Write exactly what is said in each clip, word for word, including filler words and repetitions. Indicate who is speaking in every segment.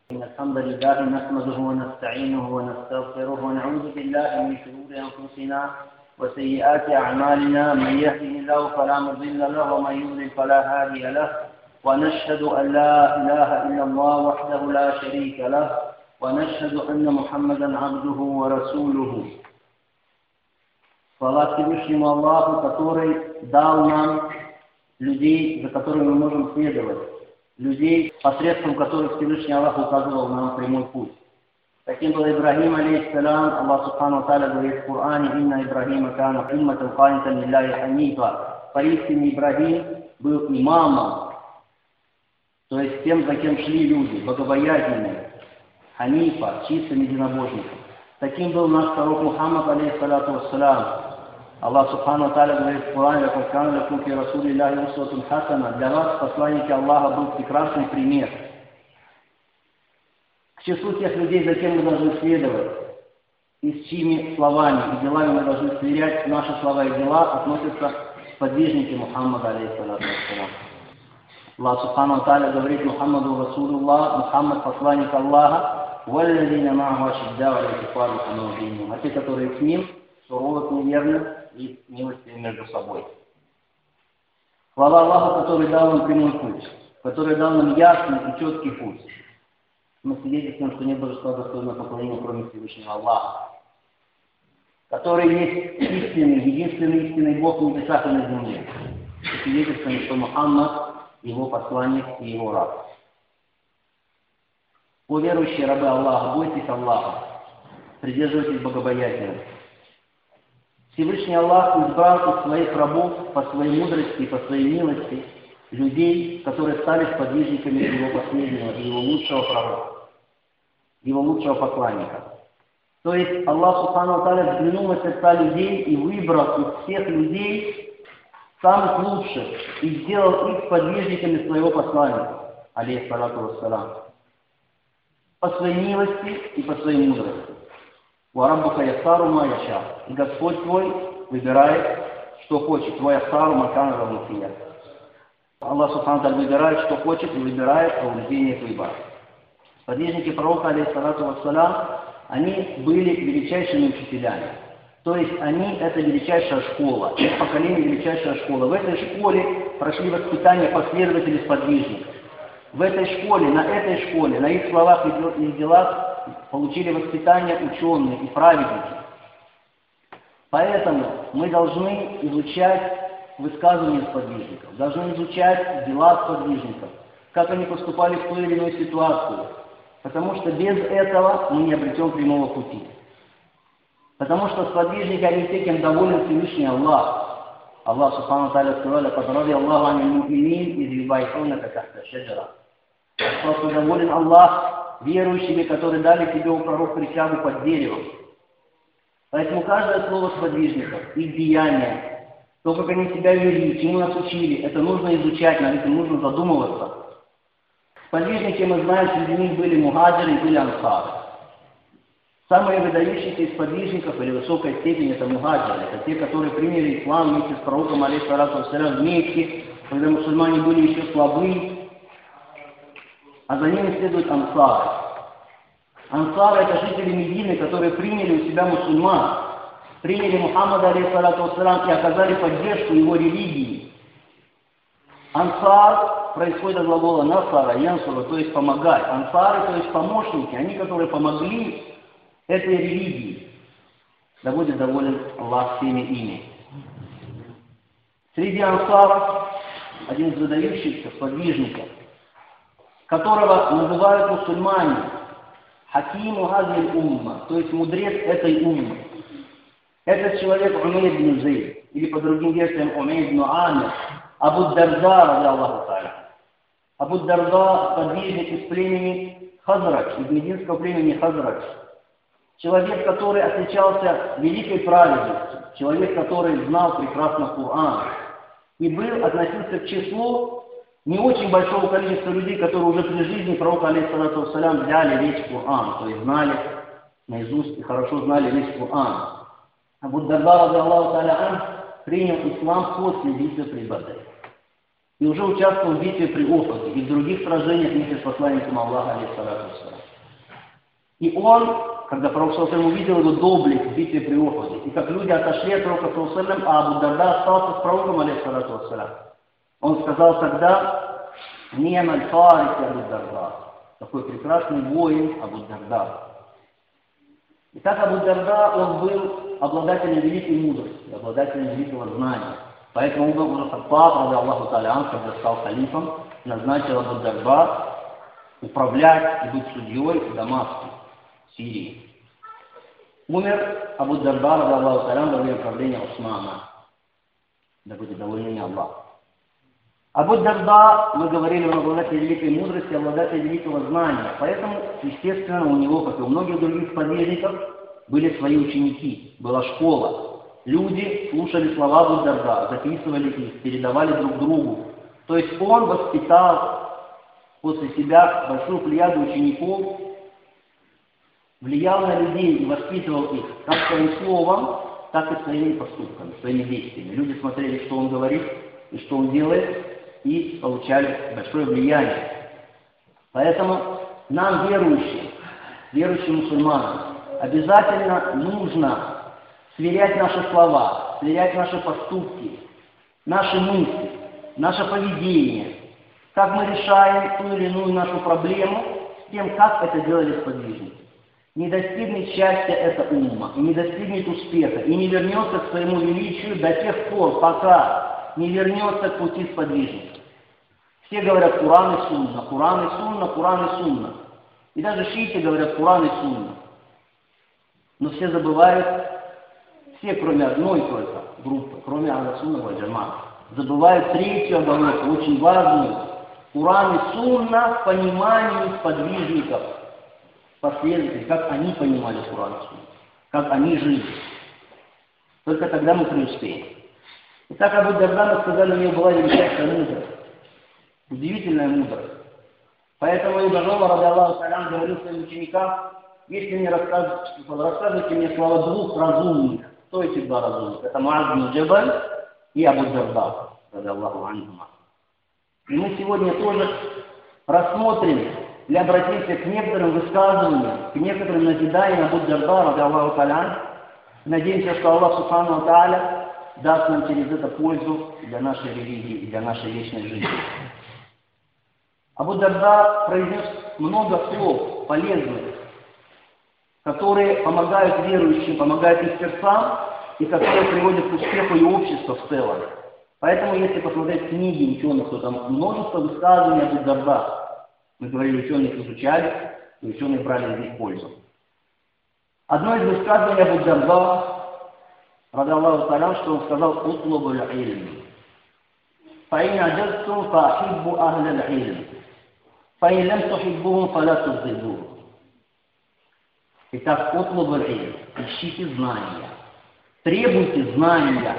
Speaker 1: إن الحمد لله نحمده ونستعينه ونستغفره ونعوذ بالله من شرور أنفسنا وسيئات أعمالنا. من يهده الله فلا مضل له ومن يضلل فلا هادي له، ونشهد أن لا إله إلا الله وحده لا شريك له، ونشهد أن محمدا عبده ورسوله. Слава Всевышнему Аллаху, который дал нам людей, за которыми мы можем следовать, людей, посредством которых Всевышний Аллах указывал нам прямой путь. Таким был Ибрахим, алейхиссалям. Аллах субхану ва тааля говорит в Коране: «Инна Ибрахима кана умматан канитан лилляхи ханифа». Поистине Ибрахим был имамом, то есть тем, за кем шли люди, богобоязненные, ханифа, чистым единобожником. Таким был наш пророк Мухаммад, алейхиссалату вассалям. Аллах субхану ва тааля говорит в Коране: «Лакад кана лакум фи расулиллахи усватун хасана». Для вас, посланники Аллаха, был прекрасный пример. К числу тех людей, за кем мы должны следовать, и с чьими словами и делами мы должны сверять наши слова и дела, относятся сподвижники Мухаммада, алейхиссалату вассалям. Аллах субхану ва тааля говорит: «Мухаммаду расулуллах», Мухаммад посланник Аллаха, «Валлазина ма'аху ашиддау аля куффари рухама'у», а те, которые с ним, суровы к неверным и милостивы между собой. Хвала Аллаху, который дал нам прямой путь, который дал нам ясный и четкий путь. Мы свидетельствуем, что нет божества достойного поклонения, кроме Всевышнего Аллаха, который есть истинный, единственный истинный Бог в небесах и на земле. И свидетельствуем, что Мухаммад его посланник и его раб. О верующие рабы Аллаха, бойтесь Аллаха, придерживайтесь богобоязненности. Всевышний Аллах избрал из своих рабов по своей мудрости и по своей милости людей, которые стали сподвижниками его последнего и его лучшего пророка, его лучшего посланника. То есть Аллах субхану ва тааля взглянул на сердца людей и выбрал из всех людей самых лучших и сделал их сподвижниками своего посланника, алейхиссалату вассалям, по своей милости и по своей мудрости. «Вараббука яссару ма яша». И Господь твой выбирает, что хочет. «Твой яссару макана равнухия». Аллах субхану ва тааля выбирает, что хочет, и выбирает по убеждению выбора. Сподвижники пророка, алейхиссалату вассалям, они были величайшими учителями. То есть они — это величайшая школа, их поколение — величайшая школа. В этой школе прошли воспитание последователей сподвижников. В этой школе, на этой школе, на их словах и делах получили воспитание ученые и праведники. Поэтому мы должны изучать высказывания сподвижников, должны изучать дела сподвижников, как они поступали в той или иной ситуации, потому что без этого мы не обретем прямого пути. Потому что сподвижники, они те, кем доволен Всевышний Аллах. Аллах субхану ва тааля сказал: «Лакад ради Аллаху анил му'минин из юбай'унака тахта шаджара». Что доволен Аллах верующими, которые дали тебе у пророка присягу под деревом. Поэтому каждое слово сподвижников, их деяния, то, как они себя вели, чему нас учили, это нужно изучать, над этим нужно задумываться. Сподвижники, мы знаем, среди них были мухаджиры и были ансары. Самые выдающиеся из сподвижников или высокой степени — это мухаджиры. Это те, которые приняли ислам вместе с пророком, алейхиссалату вассалям, вместе, когда мусульмане были еще слабы. А за ними следуют ансары. Ансары — это жители Медины, которые приняли у себя мусульман, приняли Мухаммада, алейхиссалату вассалям, и оказали поддержку его религии. Ансар происходит от глагола насара, янсура, то есть помогать. Ансары, то есть помощники, они, которые помогли этой религии. Да будет доволен Аллах всеми ими. Среди ансаров один из выдающихся сподвижников, которого называют мусульмане хакиму газиль умма, то есть мудрец этой уммы. Этот человек Умейр ибн Зейд, или по другим версиям Умейр ибн Амир, Абу Дарда, ради Аллаху тааля. Абу Дарда — сподвижник из племени Хазрач, из мединского племени Хазрач. Человек, который отличался великой праведностью, человек, который знал прекрасно Коран и был, относился к числу не очень большого количества людей, которые уже при жизни пророка, алейхиссалату вассалям, взяли весь Коран, то есть знали наизусть и хорошо знали весь Коран. Абу Дарда, ради Аллаху тааля ан, принял ислам после битвы при Бадре. и уже участвовал в битве при Охоте и в других сражениях вместе с посланником Аллаха, алейхиссалату вассалам. И он, когда пророк саллаллаху алейхи ва саллям увидел его доблесть в битве при Охоте, и как люди отошли от пророка саллаллаху алейхи ва саллям, а Абу Дарда остался с пророком, алейхиссалату вассалям, он сказал тогда: «Ни'ма аль-фарис Абу Дарда». Такой прекрасный воин Абу Дарда. Итак, Абу Дарда, он был обладателем великой мудрости, обладателем великого знания. Поэтому Умар ибн Хаттаб, ради Аллаху та'аля анху, когда стал халифом, назначил Абу Дарда управлять и быть судьей в Дамаске, Сирии. Умер Абу Дарда, ради Аллаху та'аля, во время правления Усмана. Да будет доволен не Аллах. Абу Дарда, мы говорили, он обладатель великой мудрости, обладатель великого знания. Поэтому, естественно, у него, как и у многих других сподвижников, были свои ученики, была школа. Люди слушали слова Абу Дарда, записывали их, передавали друг другу. То есть он воспитал после себя большую плеяду учеников, влиял на людей и воспитывал их как своим словом, так и своими поступками, своими действиями. Люди смотрели, что он говорит и что он делает, и получали большое влияние. Поэтому нам, верующим, верующим мусульманам, обязательно нужно сверять наши слова, сверять наши поступки, наши мысли, наше поведение, как мы решаем ту или иную нашу проблему, с тем, как это делали сподвижники. Не достигнет счастья эта умма, и не достигнет успеха, и не вернется к своему величию до тех пор, пока не вернется к пути сподвижников. Все говорят Куран и Сунна, Куран и Сунна, Куран и Сунна. И даже шииты говорят Куран и Сунна. Но все забывают, все, кроме одной только группы, кроме Ахлю-Сунна валь Джамаат, забывают третью оболочку, очень важную. Куран и Сунна в понимании сподвижников, последователей, как они понимали Куран и Сунна, как они жили. Только тогда мы преуспеем. Итак, Абу Дарда, мы сказали, у него была величайшая мудрость, удивительная мудрость. Поэтому Ибн Умар, ради Аллаху та'аля, говорил своим ученикам: если мне рассказываете, рассказывайте мне слова двух разумных. Кто эти два разумных? Это Муаз ибн Джабаль и Абу Дарда, ради Аллаху анхума. И мы сегодня тоже рассмотрим или обратимся к некоторым высказываниям, к некоторым назиданиям Абу Дарда, ради Аллаху та'аля. Надеемся, что Аллах субхану ва та'аля даст нам через это пользу для нашей религии и для нашей вечной жизни. Абу Дарда произнес много слов полезных, которые помогают верующим, помогают их сердцам и которые приводят к успеху и обществу в целом. Поэтому, если посмотреть книги ученых, то там множество высказываний Абу Дарда. Мы говорили, ученые их изучали, и ученые брали из них пользу. Одно из высказываний Абу Дарда, ради Аллаху та'аля, что он сказал: «Утлубу аль-илм. Фаин аджазтум фаахиббу ахля аль-илм. Фаин лам тухиббухум фала тубгидухум». Итак, утлубу аль-илм. Ищите знания. Требуйте знания.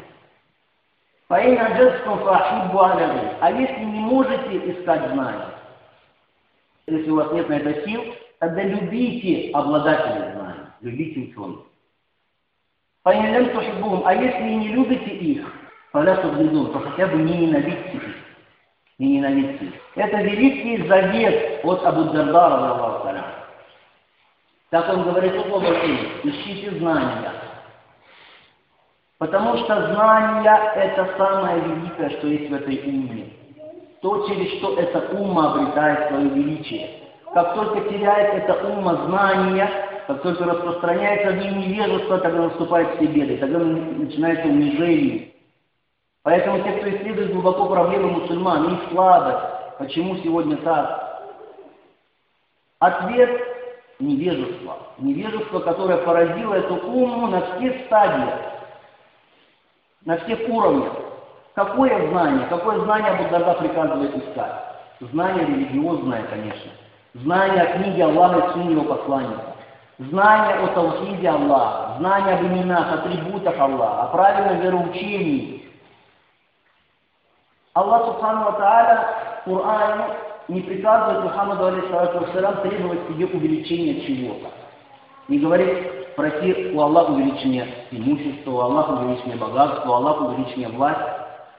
Speaker 1: Фаин аджазтум фаахиббу ахля аль-илм. А если не можете искать знания, если у вас нет на это сил, тогда любите обладателей знаний, любите ученых. А если не любите их, то хотя бы не ненавидьте их. Не ненавидьте их. Это великий завет от Абу Дарда, ради Аллаху та'аля. Так он говорит: ищите знания. Потому что знания — это самое великое, что есть в этой умме. То, через что эта умма обретает свое величие. Как только теряет эта умма знания, как только распространяется в ней невежество, тогда наступают все беды, тогда начинается унижение. Поэтому те, кто исследует глубоко проблемы мусульман, их слабость, почему сегодня так? Ответ – невежество. Невежество, которое поразило эту умму на всех стадиях, на всех уровнях. Какое знание? Какое знание Абу Дарда приказывает искать? Знание религиозное, конечно. Знание о книге Аллаха и сунне его посланника. Знание о таухиде Аллаха, знание об именах, атрибутах Аллаха, о правильном вероучении. Аллах субхану ва та'аля в Коране не приказывает Мухаммаду алейхиссалату вассалям требовать себе увеличения чего-то. Не говорит: проси у Аллаха увеличения имущества, у Аллаха увеличения богатства, у Аллаха увеличения власти.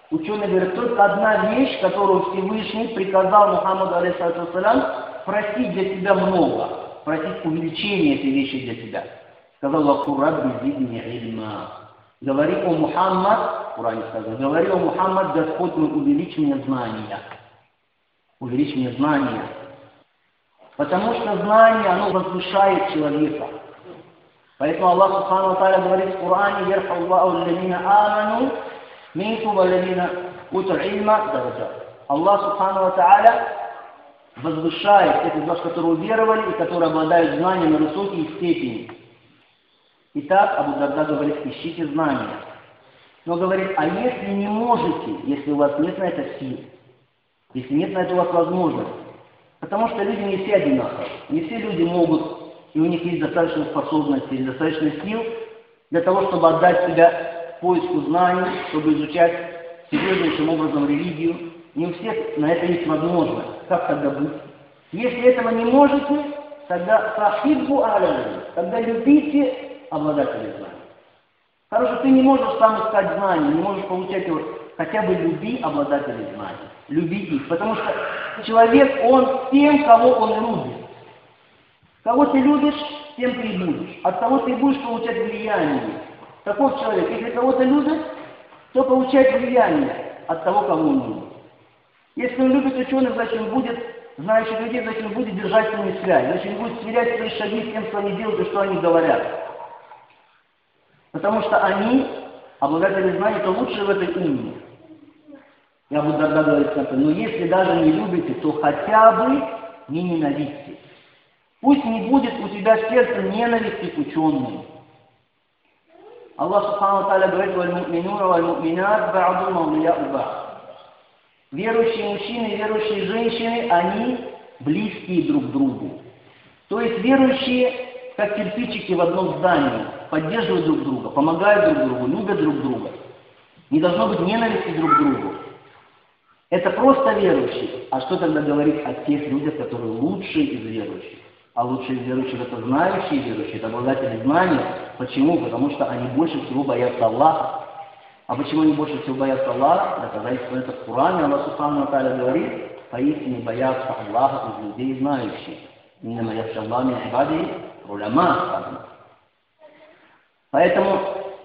Speaker 1: Ученые говорят, только одна вещь, которую Всевышний приказал Мухаммаду алейхиссалату вассалям просить для тебя много, просить увеличения этой вещи для тебя. Сказал: «Вакур рабби зидни ильма». Говори, о Мухаммад, в Коране сказано, говори, о Мухаммад, Господь мой, увеличь мне знания. Увеличь мне знания. Потому что знание, оно возвышает человека. Поэтому Аллах Субхану ва Тааля говорит в Коране: «Ярхаллаху аллазина аману минкум валлазина утул ильма дараджат». Аллах Субхану ва Тааля возвышает тех из вас, которые уверовали и которые обладают знанием на высокие степени. Итак, Абу Дарда говорит: ищите знания. Но говорит: а если не можете, если у вас нет на это сил, если нет на это у вас возможности, потому что люди не все одинаковые, не все люди могут, и у них есть достаточно способностей, или достаточно сил для того, чтобы отдать себя поиску знаний, чтобы изучать серьезнейшим образом религию. Не у всех на это есть возможность. Как тогда быть? Если этого не можете, тогда сахибу аля, тогда любите обладателей знаний. Хорошо, ты не можешь сам искать знания, не можешь получать его, хотя бы люби обладателей знаний. Люби их, потому что человек, он тем, кого он любит. Кого ты любишь, тем ты и будешь. От того ты будешь получать влияние. Таков человек, если кого-то любит, то получает влияние от того, кого он любит. Если он любит ученых, значит он будет, знающих людей, значит он будет держать с ними связь, значит он будет сверять свои шаги с тем, что они делают и что они говорят. Потому что они, обладатели знаний, то лучшие в этой умме. Я буду тогда говорить, но если даже не любите, то хотя бы не ненавидьте. Пусть не будет у тебя в сердце ненависти к ученым. Аллах Субхану ва Тааля говорит: «Валь-му'минуна валь-му'минат ба'дум аулия'у ба'д». Верующие мужчины и верующие женщины, они близкие друг к другу. То есть верующие, как кирпичики в одном здании, поддерживают друг друга, помогают друг другу, любят друг друга. Не должно быть ненависти друг к другу. Это просто верующие. А что тогда говорить о тех людях, которые лучшие из верующих? А лучшие из верующих — это знающие верующие, это обладатели знаний. Почему? Потому что они больше всего боятся Аллаха. А почему они больше всего боятся Аллаха? Доказательство это в Коране. Аллах Субхану ва Тааля говорит: поистине боятся Аллаха из людей знающих. Иннама яхша Аллаха мин ибадихи уляма. Поэтому,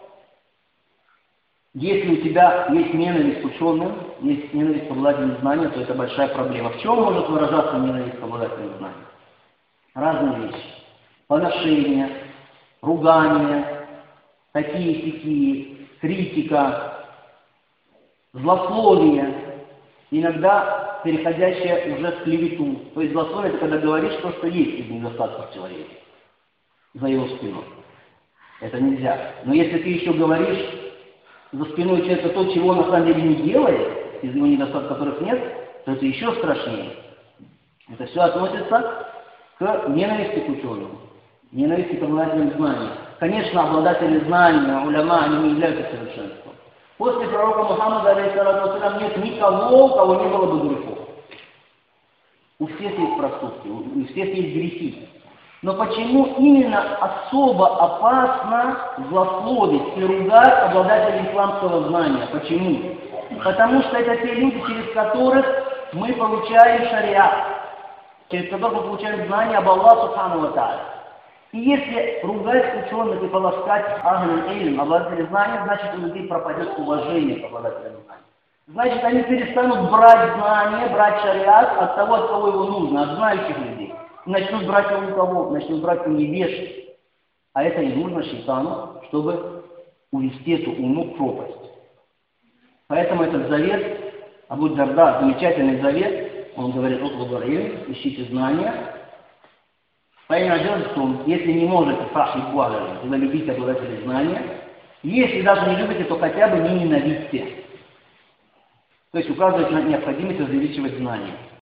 Speaker 1: если у тебя есть ненависть к ученым, есть ненависть к обладателям знания, то это большая проблема. В чем может выражаться ненависть к обладателям знаний? Разные вещи. Поношения, ругания, такие-сякие, критика, злословие, иногда переходящее уже в клевету. То есть злословие — это когда говоришь то, что есть из недостатков человека за его спиной. Это нельзя. Но если ты еще говоришь за спиной человека то, чего он на самом деле не делает, из его недостатков которых нет, то это еще страшнее. Это все относится к ненависти к ученым, ненависти к обладателям знаний. Конечно, обладатели знаний, уляма, они не являются совершенством. После пророка Мухаммада, алейхиссалату вассалям, нет никого, у кого не было бы грехов. У всех есть проступки, у всех есть грехи. Но почему именно особо опасно злословить и ругать обладателей исламского знания? Почему? Потому что это те люди, через которых мы получаем шариат, через которых мы получаем знания об Аллахе Субхану ва Тааля. И если ругать ученых и полоскать ахлюль илм, обладателей знаний, значит у людей пропадет уважение к обладателям знаний. Значит, они перестанут брать знания, брать шариат от того, от кого его нужно, от знающих людей. Начнут брать его у кого? Начнут брать у невежд. А это и нужно шайтану, чтобы увести эту уму в пропасть. Поэтому этот завет, Абу Дарда, замечательный завет, он говорит: ищите знания. Если не можете, тогда любите обладателей знания. Если даже не любите, то хотя бы не ненавидьте. То есть указывает на необходимость увеличивать знания.